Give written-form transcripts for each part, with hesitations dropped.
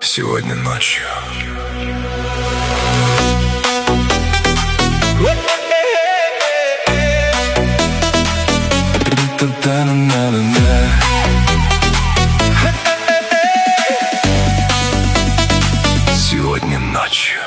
сегодня ночью. Сегодня ночью.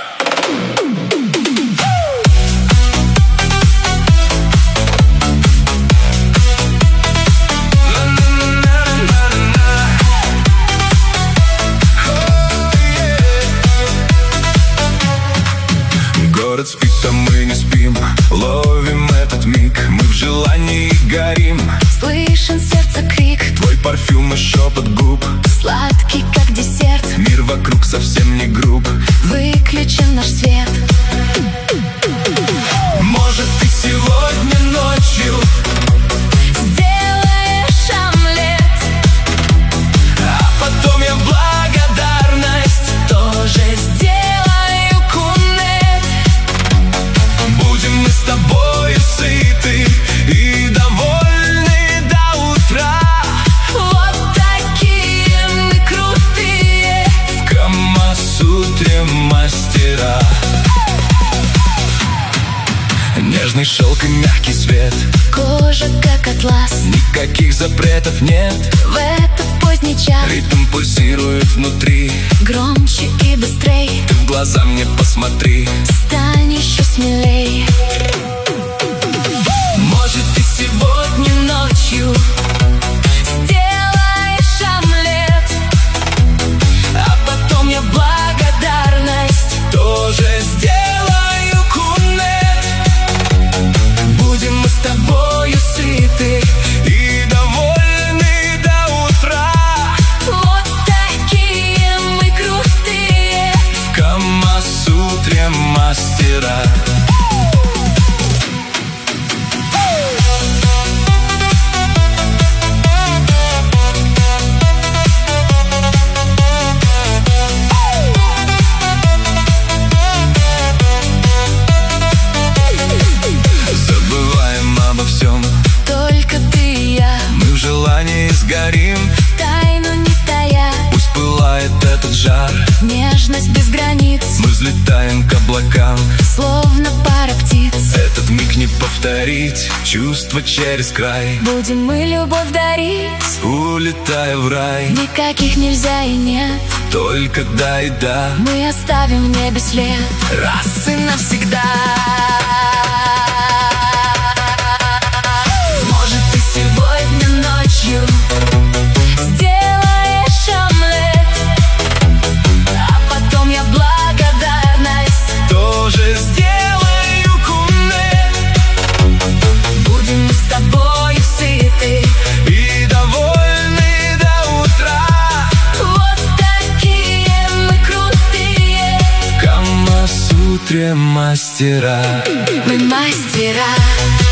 Город спит, а мы не спим. Ловим этот миг, мы в желании горим. Слышен сердце крик, твой парфюм и шепот губ, сладкий как десерт. Мир вокруг совсем не груб. Выключен наш свет. Может, ты сегодня ночью сделаешь омлет, а потом я в благодарность тоже сделаю кунет. будем мы с тобою сыты и довольны до утра. Вот такие мы крутые, В Камасутре мастера. Нежный шелк и мягкий свет, кожа как атлас. никаких запретов нет. В этот поздний час Ритм пульсирует внутри. громче и быстрей. Ты в глаза мне посмотри. Стань еще смелей. Может, ты Сегодня ночью сделаешь омлет, а потом я в благодарность тоже сделаю кунет. Будем мы с тобою сыты и довольны до утра. вот такие мы крутые. В Камасутре мастера. Забываем обо всем, Только ты и я, мы в желании сгорим. тайну не тая. Пусть пылает этот жар, Нежность без границ, мы взлетаем к облакам. словно пара птиц. Этот миг не повторить, чувства через край. Будем мы любовь дарить, Улетая в рай, никаких нельзя и нет. только да и да. Мы оставим в небе след раз и навсегда. Может, ты сегодня ночью сделаешь омлет, а потом я благодарность Тоже сделаю кунет. будем мы с тобою сыты И довольны до утра. вот такие мы крутые. В Камасутре мастера. Мы мастера.